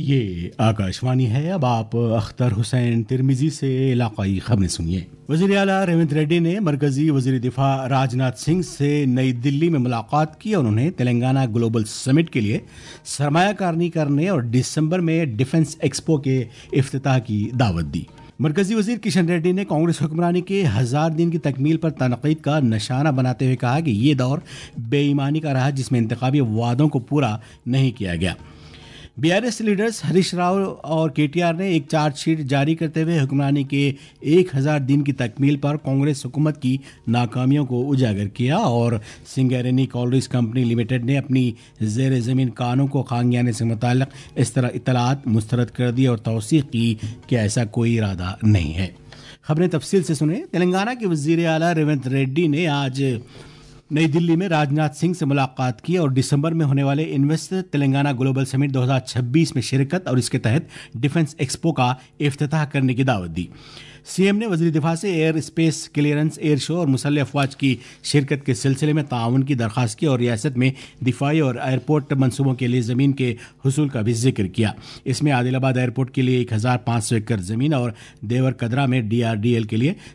یہ آکاشوانی ہے. اب آپ اختر حسین ترمیزی سے علاقائی خبریں سنیے. وزیر اعلیٰ ریونت ریڈی نے مرکزی وزیر دفاع راجناتھ سنگھ سے نئی دلی میں ملاقات کی اور انہیں تلنگانہ گلوبل سمٹ کے لیے سرمایہ کاری کرنے اور دسمبر میں ڈیفنس ایکسپو کے افتتاح کی دعوت دی. مرکزی وزیر کشن ریڈی نے کانگریس حکمرانی کے 1000 دن کی تکمیل پر تنقید کا نشانہ بناتے ہوئے کہا کہ یہ دور بے ایمانی کا رہا جس میں انتخابی وعدوں کو پورا نہیں کیا گیا. B R S leaders Harish Rao اور کے ٹی آر نے ایک چارج شیٹ جاری کرتے ہوئے حکمرانی کے 1000 دن کی تکمیل پر کانگریس حکومت کی ناکامیوں کو اجاگر کیا اور سنگیرینی کالریز کمپنی لمیٹڈ نے اپنی زیر زمین کانوں کو خانگیانے سے متعلق اس طرح اطلاعات مسترد کر دی اور توثیق کی کہ ایسا کوئی ارادہ نہیں ہے. خبریں تفصیل سے سنیں. تلنگانہ کے وزیر اعلیٰ ریونت ریڈی نے آج نئی دلی میں راجناتھ سنگھ سے ملاقات کی اور دسمبر میں ہونے والے انویسٹ تلنگانہ گلوبل سمٹ 2026 میں شرکت اور اس کے تحت ڈیفنس ایکسپو کا افتتاح کرنے کی دعوت دی. سی ایم نے وزیر دفاع سے air space clearance air show اور مسلح افواج کی شرکت کے سلسلے میں تعاون کی درخواست کی اور ریاست میں دفاعی اور ایئرپورٹ منصوبوں کے لیے زمین کے حصول کا بھی ذکر کیا. اس میں عادل آباد ایئرپورٹ کے لیے 1500 ایکڑ زمین اور دیور کدرا میں ڈی آر ڈی ایل کے لیے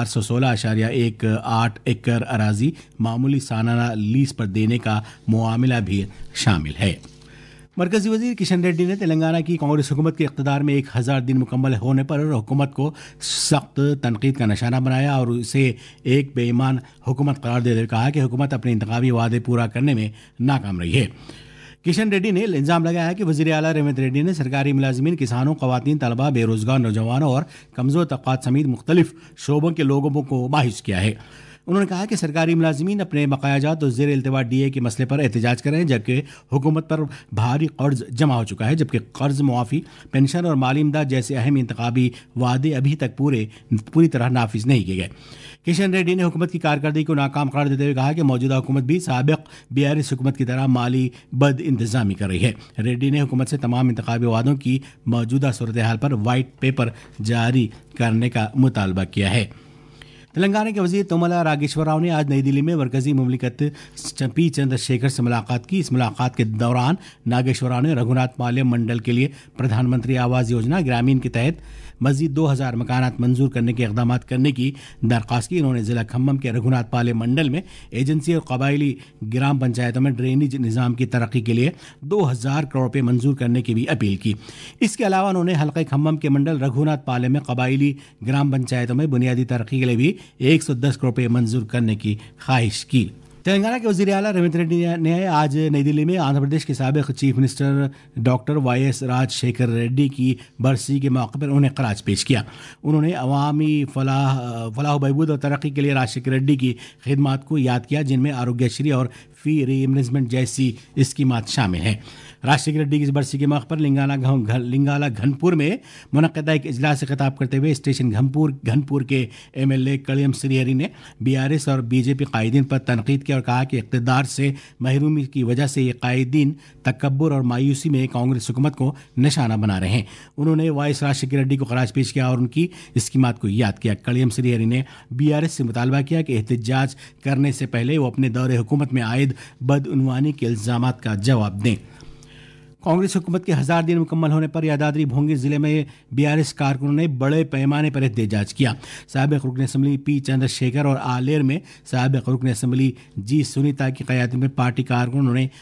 416.18 ایکڑ اراضی معمولی سالانہ لیز پر دینے کا معاملہ بھی شامل ہے. مرکزی وزیر کشن ریڈی نے تلنگانہ کی کانگریس حکومت کے اقتدار میں 1000 دن مکمل ہونے پر حکومت کو سخت تنقید کا نشانہ بنایا اور اسے ایک بے ایمان حکومت قرار دیتے ہوئے کہا کہ حکومت اپنے انتخابی وعدے پورا کرنے میں ناکام رہی ہے. کشن ریڈی نے الزام لگایا کہ وزیر اعلیٰ ریونت ریڈی نے سرکاری ملازمین، کسانوں، خواتین، طلباء، بے روزگار نوجوانوں اور کمزور طبقات سمیت مختلف شعبوں کے لوگوں کو مایوس کیا ہے. انہوں نے کہا کہ سرکاری ملازمین اپنے بقایا جات اور زیر التوا ڈی اے کے مسئلے پر احتجاج کر رہے ہیں جبکہ حکومت پر بھاری قرض جمع ہو چکا ہے، جبکہ قرض معافی، پینشن اور مالی امداد جیسے اہم انتخابی وعدے ابھی تک پوری طرح نافذ نہیں کیے گئے. کشن ریڈی نے حکومت کی کارکردگی کو ناکام قرار دیتے ہوئے کہا کہ موجودہ حکومت بھی سابق بی آر ایس حکومت کی طرح مالی بد انتظامی کر رہی ہے. ریڈی نے حکومت سے تمام انتخابی وعدوں کی موجودہ صورتحال پر وائٹ پیپر جاری کرنے کا مطالبہ کیا ہے. تلنگانہ کے وزیر توملا راگیشور راؤ نے آج نئی دلی میں مرکزی مملکت پی چندر شیکھر سے ملاقات کی. اس ملاقات کے دوران ناگیشور راؤ نے رگھوناتھ پالیم منڈل کے لیے پردھان منتری آواس یوجنا گرامین کے تحت مزید 2000 مکانات منظور کرنے کے اقدامات کرنے کی درخواست کی. انہوں نے ضلع کھمم کے رگھوناتھ پالیم منڈل میں ایجنسی اور قبائلی گرام پنچایتوں میں ڈرینیج نظام کی ترقی کے لیے 2000 کروڑ روپے منظور کرنے کی بھی اپیل کی. اس کے علاوہ انہوں نے حلقہ کھمم کے منڈل رگھوناتھ پالیم میں قبائلی گرام پنچایتوں میں بنیادی ترقی کے لیے بھی 110 کروڑ روپے منظور کرنے کی خواہش کی. تلنگانہ کے وزیر اعلیٰ ریونت ریڈی نے آج نئی دلی میں آندھرا پردیش کے سابق chief minister doctor Y S Rajasekhar Reddy کی برسی کے موقع پر انہیں خراج پیش کیا. انہوں نے عوامی فلاح و بہبود اور ترقی کے لیے راج شیکھر ریڈی کی خدمات کو یاد کیا جن میں آروگیہ شری اور فی ری ایمبلسمنٹ جیسی اسکیمات شامل ہیں. راج شیکھر ریڈی کی اس برسی کے موقع پر لنگالہ گھنپور میں منعقدہ ایک اجلاس سے خطاب کرتے ہوئے اسٹیشن گھنپور کے M L A کلیام Srihari نے بی آر ایس اور بی جے پی قائدین پر تنقید کی اور کہا کہ اقتدار سے محرومی کی وجہ سے یہ قائدین تکبر اور مایوسی میں کانگریس حکومت کو نشانہ بنا رہے ہیں. انہوں نے وائس راج شیکھر ریڈی کو خراج پیش کیا اور ان کی اسکیمات کو یاد کیا. کلیام سری ہری نے بی آر ایس سے مطالبہ کیا کہ احتجاج کرنے سے پہلے وہ اپنے دور حکومت میں عائد بدعنوانی کے الزامات کا جواب دیں. کانگریس حکومت کے 1000 دن مکمل ہونے پر یادادری بھونگی ضلع میں بی آر ایس کارکنوں نے بڑے پیمانے پر احتجاج کیا. سابق رکن اسمبلی پی چندر شیکھر اور آلیر میں سابق رکن اسمبلی جی سنیتا کی قیادت میں پارٹی کارکنوں نے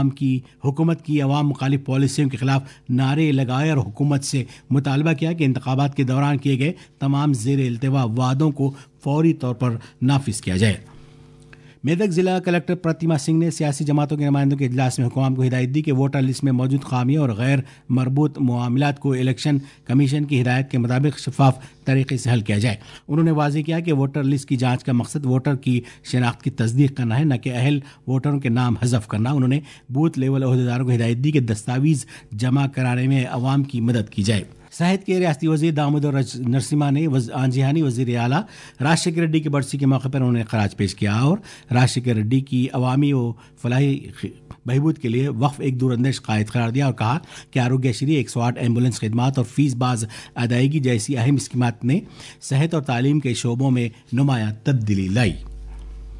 حکومت کی عوام مخالف پالیسیوں کے خلاف نعرے لگائے اور حکومت سے مطالبہ کیا کہ انتخابات کے دوران کیے گئے تمام زیر التوا وعدوں کو فوری طور پر نافذ کیا جائے. میدک ضلع کلکٹر پرتیما سنگھ نے سیاسی جماعتوں کے نمائندوں کے اجلاس میں حکام کو ہدایت دی کہ ووٹر لسٹ میں موجود خامیوں اور غیر مربوط معاملات کو الیکشن کمیشن کی ہدایت کے مطابق شفاف طریقے سے حل کیا جائے. انہوں نے واضح کیا کہ ووٹر لسٹ کی جانچ کا مقصد ووٹر کی شناخت کی تصدیق کرنا ہے، نہ کہ اہل ووٹروں کے نام حذف کرنا. انہوں نے بوتھ لیول عہدیداروں کو ہدایت دی کہ دستاویز جمع کرانے میں عوام کی مدد کی جائے. صحت کے ریاستی وزیر دامودر نرسمہا نے آنجہانی وزیر اعلیٰ راج شیکھر ریڈی کی برسی کے موقع پر انہوں نے خراج پیش کیا اور راج شیکھر ریڈی کی عوامی و فلاحی بہبود کے لیے وقف ایک دور اندیش قائد قرار دیا اور کہا کہ آروگیہ شری 108 ایمبولینس خدمات اور فیس باز ادائیگی جیسی اہم اسکیمات نے صحت اور تعلیم کے شعبوں میں نمایاں تبدیلی لائی.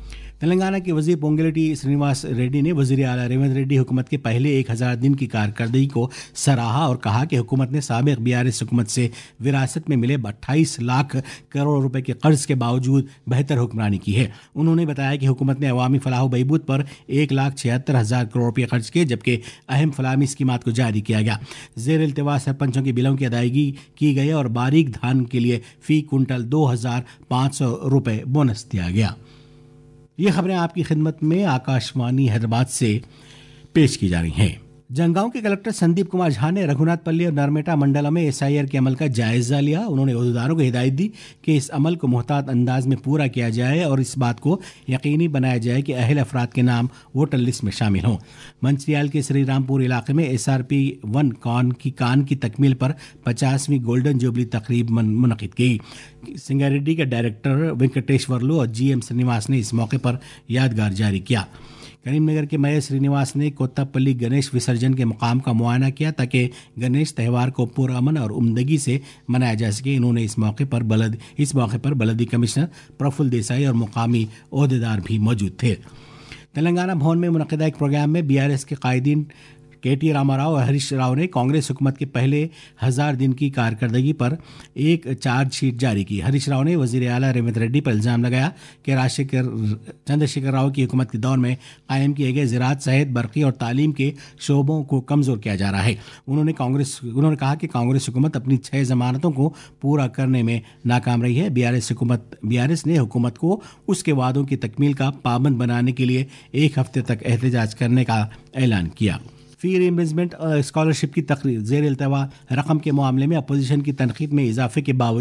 تلنگانہ کے وزیر پونگلیٹی سرینواس ریڈی نے وزیر اعلیٰ ریونت ریڈی حکومت کے پہلے 1000 دن کی کارکردگی کو سراہا اور کہا کہ حکومت نے سابق BRS حکومت سے وراثت میں ملے 28 لاکھ کروڑ روپے کے قرض کے باوجود بہتر حکمرانی کی ہے. انہوں نے بتایا کہ حکومت نے عوامی فلاح و بہبود پر 1,76,000 کروڑ روپے خرچ کیے جبکہ اہم فلاحی اسکیمات کو جاری کیا گیا. زیر التوا سرپنچوں کے بلوں کی ادائیگی کی گئی اور باریک دھان کے لیے فی کنٹل 2,500 روپے بونس دیا گیا. یہ خبریں آپ کی خدمت میں آکاشوانی حیدرآباد سے پیش کی جا رہی ہیں. جنگاؤں کے کلکٹر سندیپ کمار جھا نے رگھوناتھ پلی اور نرمیٹا منڈلا میں SIR کے عمل کا جائزہ لیا. انہوں نے عہدیداروں کو ہدایت دی کہ اس عمل کو محتاط انداز میں پورا کیا جائے اور اس بات کو یقینی بنایا جائے کہ اہل افراد کے نام ووٹر لسٹ میں شامل ہوں. منچریال کے سری رامپور علاقے میں SRP-1 کان کی تکمیل پر 50ویں گولڈن جوبلی تقریب منعقد کی. سنگاریڈی کے ڈائریکٹر وینکٹیشورلو اور GM سرینواس نے اس موقع پر یادگار جاری کیا. کریم نگر کے میئر سرینواس نے کوتاپلی گنیش وسرجن کے مقام کا معائنہ کیا تاکہ گنیش تہوار کو پرامن اور عمدگی سے منایا جا سکے. انہوں نے اس موقع پر بلدی کمشنر پرفل دیسائی اور مقامی عہدیدار بھی موجود تھے. تلنگانہ بھون میں منعقدہ ایک پروگرام میں BRS کے قائدین KT راما راؤ اور ہریش راؤ نے کانگریس حکومت کے پہلے 1000 دن کی کارکردگی پر ایک چارج شیٹ جاری کی. ہریش راؤ نے وزیر اعلیٰ ریونت ریڈی پر الزام لگایا کہ چندرشیکھر راؤ کی حکومت کے دور میں قائم کیے گئے زراعت، صحت، برقی اور تعلیم کے شعبوں کو کمزور کیا جا رہا ہے. انہوں نے کہا کہ کانگریس حکومت اپنی 6 ضمانتوں کو پورا کرنے میں ناکام رہی ہے. BRS نے حکومت کو اس کے وعدوں کی تکمیل کا پابند بنانے کے لیے 1 ہفتے تک احتجاج کرنے کا اعلان کیا. فی ری امبرسمنٹ اسکالرشپ کی تقریب زیر التوا رقم کے معاملے میں اپوزیشن کی تنقید میں اضافے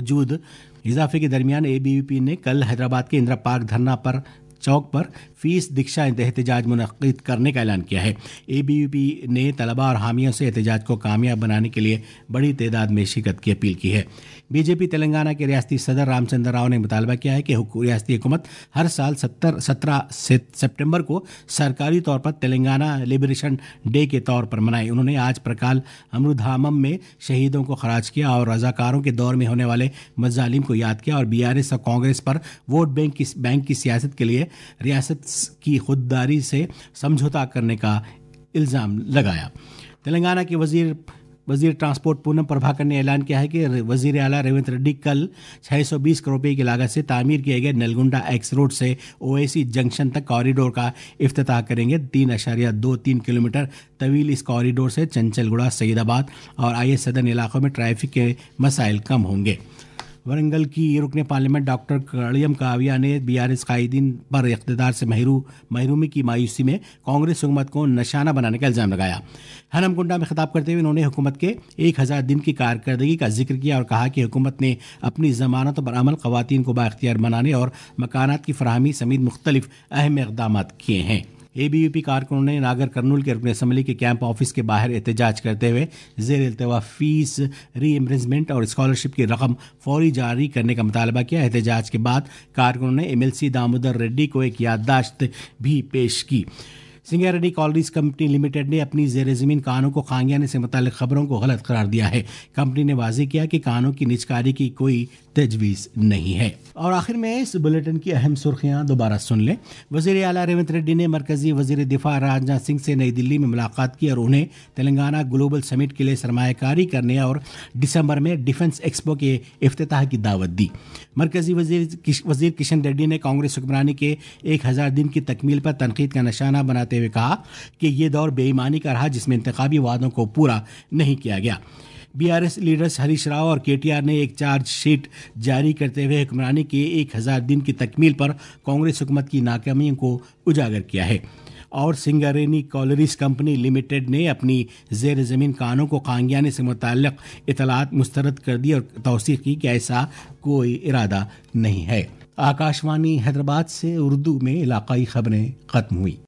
کے درمیان ABVP نے کل حیدرآباد کے اندرا پارک دھرنا پر چوک پر فیس دیکشا احتجاج منعقد کرنے کا اعلان کیا ہے. ABVP نے طلباء اور حامیوں سے احتجاج کو کامیاب بنانے کے لیے بڑی تعداد میں شرکت کی اپیل کی ہے. BJP تلنگانہ کے ریاستی صدر رام چندر راؤ نے مطالبہ کیا ہے کہ ریاستی حکومت ہر سال 17 سپٹمبر کو سرکاری طور پر تلنگانہ لبریشن ڈے کے طور پر منائے. انہوں نے آج پرکال امرودھامم میں شہیدوں کو خراج کیا اور رضاکاروں کے دور میں ہونے والے مظالم کو یاد کیا اور BRS اور کانگریس پر ووٹ بینک کی سیاست کے لیے ریاست کی خودداری سے سمجھوتا کرنے کا الزام لگایا. تلنگانہ کے وزیر ٹرانسپورٹ پونم پربھاکر نے اعلان کیا ہے کہ وزیر اعلیٰ ریونت ریڈی کل 620 کروڑ روپے کی لاگت سے تعمیر کیے گئے نلگنڈا ایکس روڈ سے OIC جنکشن تک کوریڈور کا افتتاح کریں گے. 3.23 کلومیٹر طویل اس کوریڈور سے چنچل گڑا، سعید آباد اور IS صدر علاقوں میں ٹریفک کے مسائل کم ہوں گے. ورنگل کی رکن پارلیمنٹ ڈاکٹر کڑیم کاویہ نے BRS قائدین پر اقتدار سے محرومی کی مایوسی میں کانگریس حکومت کو نشانہ بنانے کا الزام لگایا. ہنم کنڈا میں خطاب کرتے ہوئے انہوں نے حکومت کے 1000 دن کی کارکردگی کا ذکر کیا اور کہا کہ حکومت نے اپنی ضمانتوں پر عمل، خواتین کو بااختیار بنانے اور مکانات کی فراہمی سمیت مختلف اہم اقدامات کیے ہیں. ABVP کارکنوں نے ناگر کرنول کے رکن اسمبلی کے کیمپ آفس کے باہر احتجاج کرتے ہوئے زیر التوا فیس ری امبرسمنٹ اور اسکالرشپ کی رقم فوری جاری کرنے کا مطالبہ کیا. احتجاج کے بعد کارکنوں نے MLC دامودر ریڈی کو ایک یادداشت بھی پیش کی. سنگاریڈی کالریز کمپنی لمیٹڈ نے اپنی زیر زمین کانوں کو خانگیانے سے متعلق خبروں کو غلط قرار دیا ہے. کمپنی نے واضح کیا کہ کانوں کی نجکاری کی کوئی تجویز نہیں ہے. اور آخر میں اس بلیٹن کی اہم سرخیاں دوبارہ سن لیں. وزیر اعلیٰ ریونت ریڈی نے مرکزی وزیر دفاع راجناتھ سنگھ سے نئی دلی میں ملاقات کی اور انہیں تلنگانہ گلوبل سمٹ کے لیے سرمایہ کاری کرنے اور دسمبر میں ڈیفنس ایکسپو کے افتتاح کی دعوت دی. مرکزی وزیر کشن ریڈی نے کانگریس حکمرانی کے 1000 دن کی تکمیل پر تنقید کا نشانہ بناتے ہوئے کہا کہ یہ دور بے ایمانی کا رہا جس میں انتخابی وعدوں کو پورا نہیں کیا گیا. BRS لیڈرز ہریش راؤ اور KTR نے ایک چارج شیٹ جاری کرتے ہوئے حکمرانی کے 1000 دن کی تکمیل پر کانگریس حکومت کی ناکامیوں کو اجاگر کیا ہے. اور سنگارینی کالریز کمپنی لمیٹڈ نے اپنی زیر زمین کانوں کو خانگیانے سے متعلق اطلاعات مسترد کر دی اور توثیق کی کہ ایسا کوئی ارادہ نہیں ہے. آکاشوانی حیدرآباد سے اردو میں علاقائی خبریں ختم ہوئی.